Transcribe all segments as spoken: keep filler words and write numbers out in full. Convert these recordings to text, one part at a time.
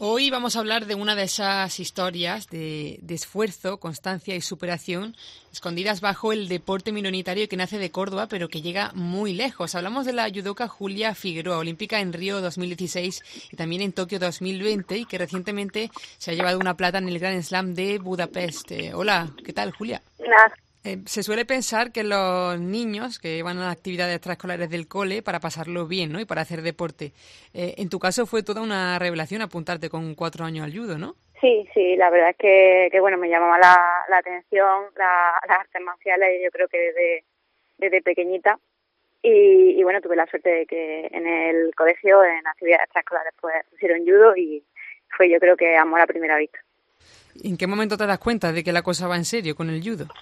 Hoy vamos a hablar de una de esas historias de, de esfuerzo, constancia y superación escondidas bajo el deporte minoritario que nace de Córdoba, pero que llega muy lejos. Hablamos de la judoka Julia Figueroa, olímpica en Río dos mil dieciséis y también en Tokio dos mil veinte, y que recientemente se ha llevado una plata en el Grand Slam de Budapest. Eh, hola, ¿qué tal, Julia? Hola. Eh, se suele pensar que los niños que van a las actividades extraescolares del cole para pasarlo bien, ¿no? Y para hacer deporte. Eh, en tu caso fue toda una revelación apuntarte con cuatro años al judo, ¿no? Sí, sí, la verdad es que, que bueno, me llamaba la, la atención la, las artes marciales, yo creo que desde, desde pequeñita. Y, y bueno, tuve la suerte de que en el colegio, en actividades extraescolares, pues pusieron judo y fue, yo creo que amor a primera vista. ¿En qué momento te das cuenta de que la cosa va en serio con el judo?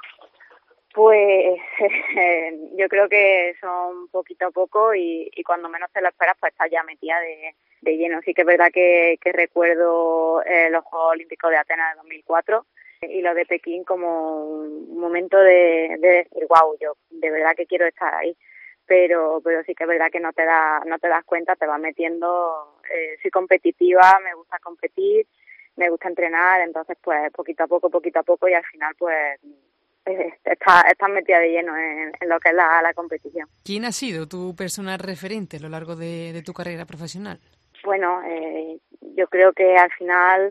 Pues yo creo que son poquito a poco y, y cuando menos te lo esperas pues estás ya metida de, de lleno. Sí que es verdad que, que recuerdo eh, los Juegos Olímpicos de Atenas de dos mil cuatro y los de Pekín como un momento de, de decir, wow, yo de verdad que quiero estar ahí. Pero pero sí que es verdad que no te da, no te das cuenta, te vas metiendo. Eh, soy competitiva, me gusta competir, me gusta entrenar, entonces pues poquito a poco, poquito a poco y al final pues Estás está metida de lleno en, en lo que es la, la competición. ¿Quién ha sido tu personal referente a lo largo de, de tu carrera profesional? Bueno, eh, yo creo que al final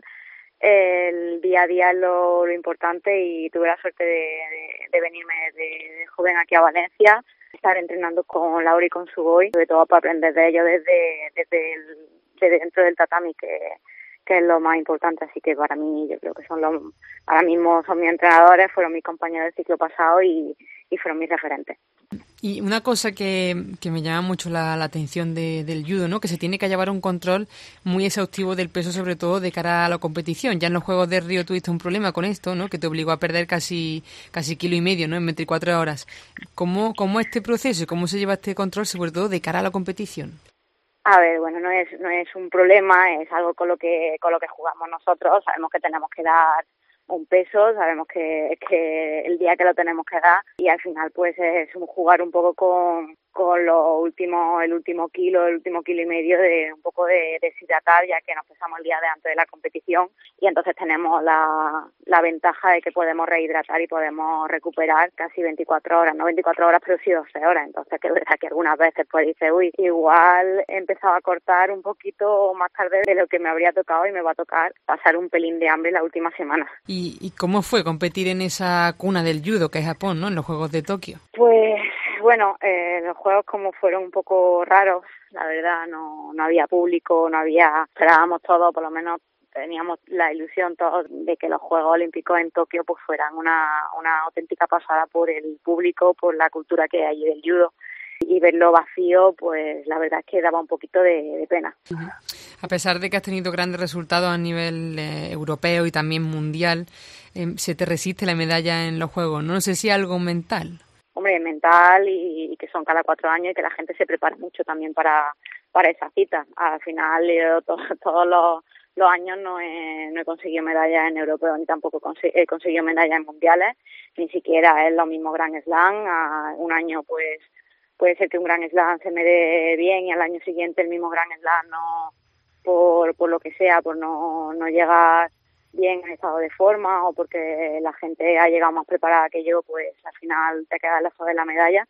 eh, el día a día es lo, lo importante y tuve la suerte de, de, de venirme de, de joven aquí a Valencia, estar entrenando con Laura y con Sugoi, sobre todo para aprender de ellos desde, desde, el, desde dentro del tatami, que que es lo más importante, así que para mí yo creo que son los, ahora mismo son mis entrenadores, fueron mis compañeros del ciclo pasado y, y fueron mis referentes. Y una cosa que, que me llama mucho la, la atención de, del judo, ¿no? Que se tiene que llevar un control muy exhaustivo del peso, sobre todo de cara a la competición. Ya en los Juegos de Río tuviste un problema con esto, ¿no? Que te obligó a perder casi casi kilo y medio, ¿no? En veinticuatro horas. ¿Cómo, cómo este proceso y cómo se lleva este control, sobre todo de cara a la competición? A ver, bueno, no es no es un problema, es algo con lo que con lo que jugamos nosotros. Sabemos que tenemos que dar un peso, sabemos que que el día que lo tenemos que dar y al final pues es un jugar un poco con con lo último, el último kilo, el último kilo y medio de un poco de deshidratar, ya que nos pesamos el día de antes de la competición y entonces tenemos la, la ventaja de que podemos rehidratar y podemos recuperar casi veinticuatro horas, no veinticuatro horas, pero sí doce horas. Entonces que es verdad que algunas veces pues dice, uy, igual he empezado a cortar un poquito más tarde de lo que me habría tocado y me va a tocar pasar un pelín de hambre la última semana. ¿Y, y cómo fue competir en esa cuna del judo que es Japón, ¿no? En los Juegos de Tokio. Pues bueno, eh, los juegos como fueron un poco raros, la verdad, no no había público, no había, esperábamos todo, por lo menos teníamos la ilusión todos de que los Juegos Olímpicos en Tokio pues fueran una una auténtica pasada por el público, por la cultura que hay del judo. Y verlo vacío, pues la verdad es que daba un poquito de, de pena. Uh-huh. A pesar de que has tenido grandes resultados a nivel eh, europeo y también mundial, eh, se te resiste la medalla en los Juegos, ¿no? No sé si algo mental. Hombre, mental y, y que son cada cuatro años y que la gente se prepara mucho también para para esa cita. Al final, yo to, todos los, los años no he, no he conseguido medallas en europeo ni tampoco he conseguido medallas en mundiales, ni siquiera es lo mismo Grand Slam. A un año, pues, puede ser que un Grand Slam se me dé bien y al año siguiente el mismo Grand Slam no, por, por lo que sea, por no, no llegar bien en estado de forma o porque la gente ha llegado más preparada que yo, pues al final te quedas lejos de la medalla.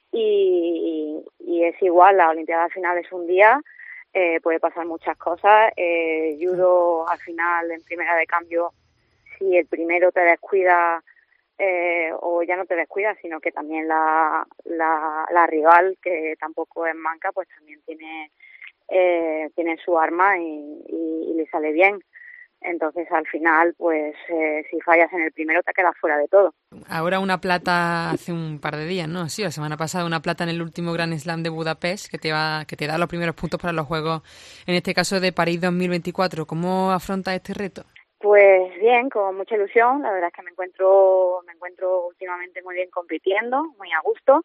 Y, y es igual, la Olimpiada final es un día, eh, puede pasar muchas cosas. Eh, judo al final en primera de cambio, si el primero te descuida, eh, o ya no te descuida, sino que también la, la, la rival, que tampoco es manca, pues también tiene, eh, tiene su arma y, y, y le sale bien. Entonces, al final, pues eh, si fallas en el primero te quedas fuera de todo. Ahora una plata hace un par de días, ¿no? Sí, la semana pasada una plata en el último Grand Slam de Budapest que te va, que te da los primeros puntos para los Juegos, en este caso de París dos mil veinticuatro. ¿Cómo afrontas este reto? Pues bien, con mucha ilusión. La verdad es que me encuentro, me encuentro últimamente muy bien compitiendo, muy a gusto.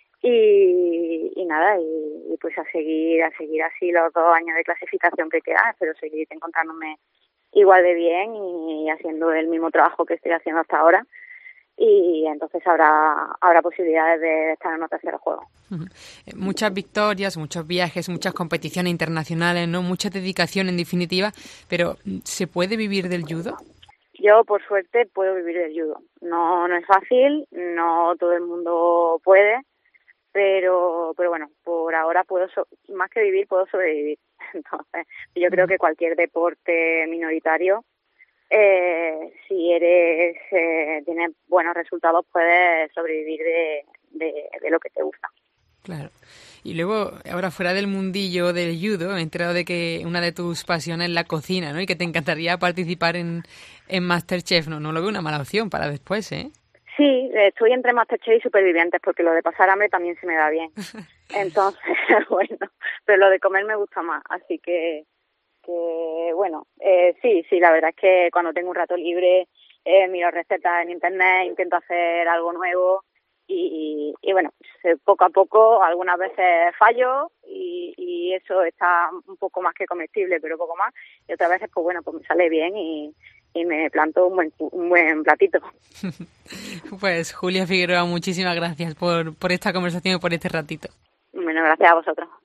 Y, y nada, y, y pues a seguir, a seguir así los dos años de clasificación que quedan. Espero seguir encontrándome igual de bien y haciendo el mismo trabajo que estoy haciendo hasta ahora. y entonces habrá habrá posibilidades de estar en un tercer juego. Muchas victorias, muchos viajes, muchas competiciones internacionales, ¿no? Mucha dedicación en definitiva, pero ¿se puede vivir del judo? Yo, por suerte, puedo vivir del judo. No no es fácil, no todo el mundo puede, pero pero bueno, por ahora puedo, so- más que vivir, puedo sobrevivir. Entonces, yo creo que cualquier deporte minoritario, eh, si eres eh, tienes buenos resultados, puedes sobrevivir de, de, de lo que te gusta. Claro. Y luego, ahora fuera del mundillo del judo, me he enterado de que una de tus pasiones es la cocina, ¿no? Y que te encantaría participar en, en MasterChef, ¿no? No lo veo una mala opción para después, ¿eh? Sí, estoy entre MasterChef y Supervivientes porque lo de pasar hambre también se me da bien. Entonces, bueno, pero lo de comer me gusta más, así que, que bueno, eh, sí, sí, la verdad es que cuando tengo un rato libre eh, miro recetas en internet, intento hacer algo nuevo y, y bueno, pues, poco a poco algunas veces fallo y, y eso está un poco más que comestible, pero poco más, y otras veces pues bueno, pues me sale bien y, y me planto un buen, un buen platito. Pues Julia Figueroa, muchísimas gracias por, por esta conversación y por este ratito. Bueno, gracias a vosotros.